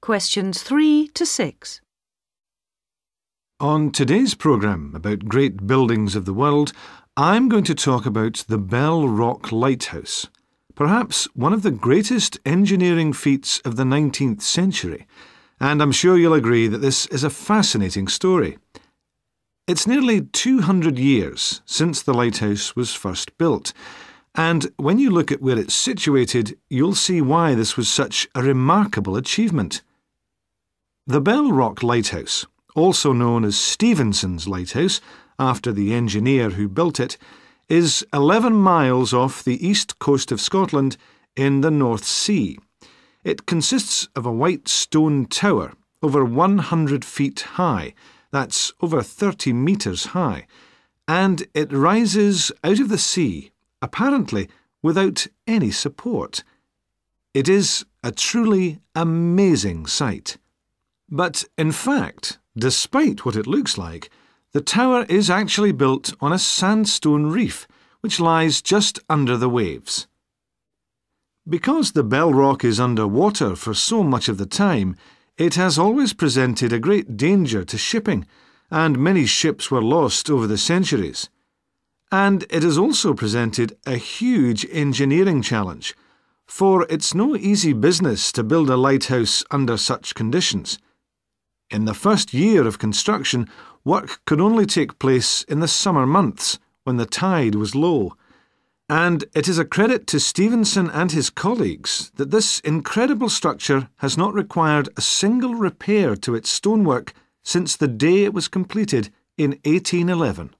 Questions 3 to 6. On today's programme about great buildings of the world, I'm going to talk about the Bell Rock Lighthouse, perhaps one of the greatest engineering feats of the 19th century, and I'm sure you'll agree that this is a fascinating story. It's nearly 200 years since the lighthouse was first built, and when you look at where it's situated, you'll see why this was such a remarkable achievement. The Bell Rock Lighthouse, also known as Stephenson's Lighthouse, after the engineer who built it, is 11 miles off the east coast of Scotland in the North Sea. It consists of a white stone tower over 100 feet high, that's over 30 metres high, and it rises out of the sea, apparently without any support. It is a truly amazing sight. But in fact, despite what it looks like, the tower is actually built on a sandstone reef which lies just under the waves. Because the Bell Rock is under water for so much of the time, it has always presented a great danger to shipping, and many ships were lost over the centuries. And it has also presented a huge engineering challenge, for it's no easy business to build a lighthouse under such conditions. In the first year of construction, work could only take place in the summer months, when the tide was low. And it is a credit to Stephenson and his colleagues that this incredible structure has not required a single repair to its stonework since the day it was completed in 1811.